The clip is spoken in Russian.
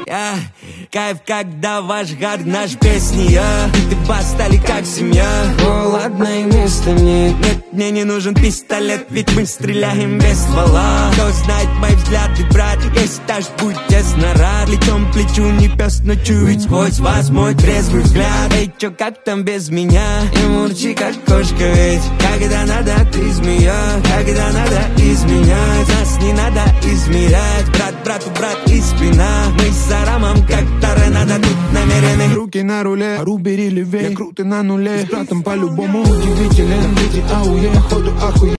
Кайф, когда ваш гад наш песни, и ты бас стали как семья. О, ладно, и места нет. Нет, мне не нужен пистолет, ведь мы стреляем без ствола. Кто знает мои взгляды, брат, если даже будь честно рад. Плечом к плечу не пес ночует, ведь сквозь вас мой трезвый взгляд. Эй, чё, как там без меня? И мурчи, как кошка, ведь когда надо, ты змея. Когда надо изменять, нас не надо измерять. Брат, брату, брат и спина. Мы с Арамом как торнадо тут намерены. Руки на руле, ру бери левей. Я крутый на нуле, с братом по-любому удивителен. Дети ауе, ходу ахуе.